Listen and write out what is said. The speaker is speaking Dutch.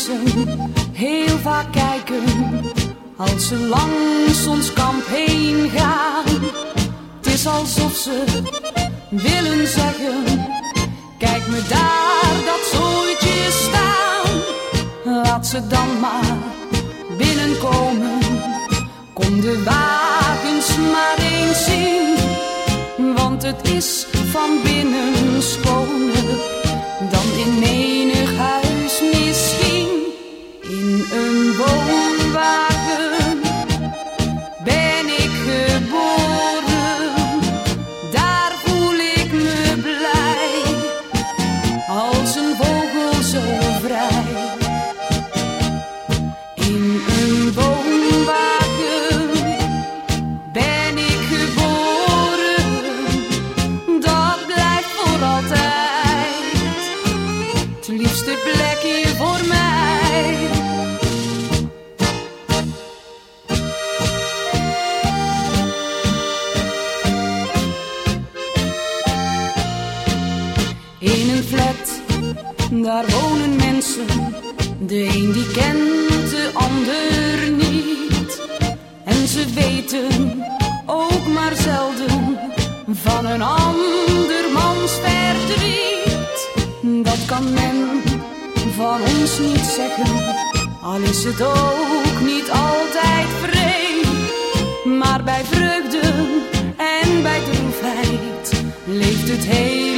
mensen heel vaak kijken als ze langs ons kamp heen gaan. Het is alsof ze willen zeggen, kijk me daar dat zooitje staan. Laat ze dan maar binnenkomen, kom de wagens maar eens zien. Want het is van binnen schoner dan in menig huis misschien. In een woonwagen ben ik geboren, daar voel ik me blij, als een vogel zo vrij. In een woonwagen ben ik geboren, dat blijft voor altijd het liefste plekje voor mij. In een flat, daar wonen mensen, de een die kent de ander niet. En ze weten ook maar zelden van een andermans verdriet. Dat kan men van ons niet zeggen, al is het ook niet altijd vreemd. Maar bij vreugde en bij droefheid leeft het heel